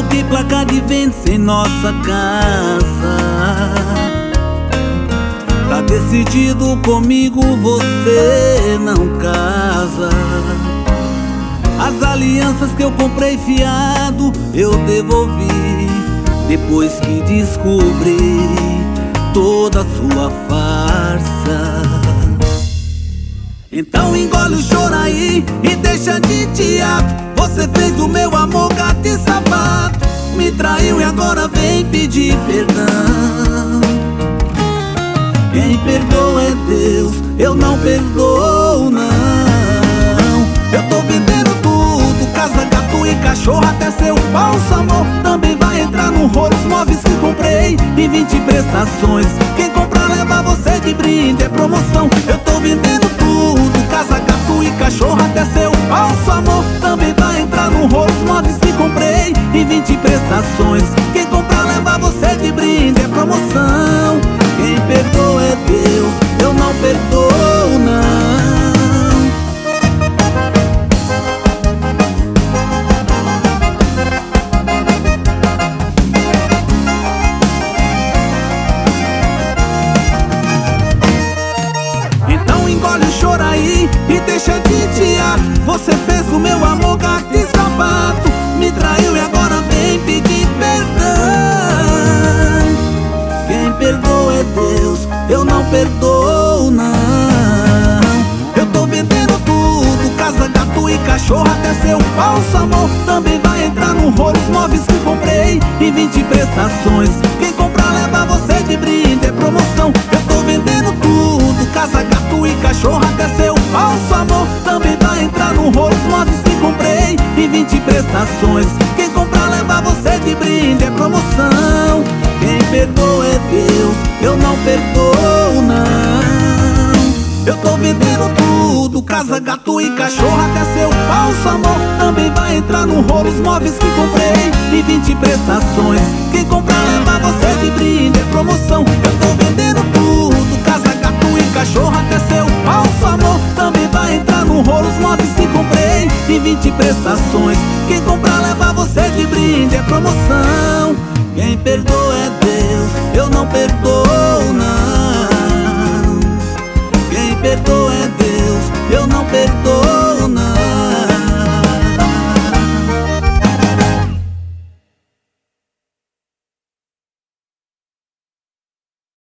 de placa de venda em nossa casa. Tá decidido comigo, você não casa. As alianças que eu comprei fiado, eu devolvi depois que descobri toda a sua farsa. Então engole o choro aí e deixa de teatro. Você fez do meu amor gato e sapato, me traiu e agora vem pedir perdão. Quem perdoa é Deus, eu não perdoo não. Eu tô vendendo tudo, casa, gato e cachorro, até seu falso amor também vai entrar no rolo. Os móveis que comprei em 20 prestações, quem comprar leva você de brinde, é promoção. Eu tô vendendo tudo, casa, gato e cachorro, até seu falso amor também vai entrar no rolo. Os móveis que comprei em 20 prestações, quem comprar leva você de brinde, é promoção. Quem perdoa é Deus, eu não perdoo não. Então engole o choro aí e deixa de teatro. Você fez do meu amor gato e sapato, me traiu e agora vem pedir perdão. Quem perdoa é Deus, eu não perdoo não. Eu tô vendendo tudo, casa, gato e cachorro, até seu falso amor também vai entrar no rolo. Os móveis que comprei em 20 prestações, quem comprar leva você de brinde, é promoção. Eu tô vendendo tudo, casa, gato e cachorro, até seu falso amor também vai entrar no rolo. Os móveis que comprei em 20 prestações, quem comprar leva você de brinde, é promoção. Quem perdoa é Deus, eu não perdoo não. Eu tô vendendo tudo, casa, gato e cachorro, até seu falso amor também vai entrar no rolo. Os móveis que comprei em 20 prestações, quem comprar leva você de brinde, é promoção. Eu tô vendendo tudo, casa, gato e cachorro, até seu falso amor também vai entrar no rolo. Os móveis que comprei em 20 prestações, quem comprar leva você de brinde, é promoção. Quem perdoa é Deus, eu não perdoo não. Quem perdoa é Deus, eu não perdoo.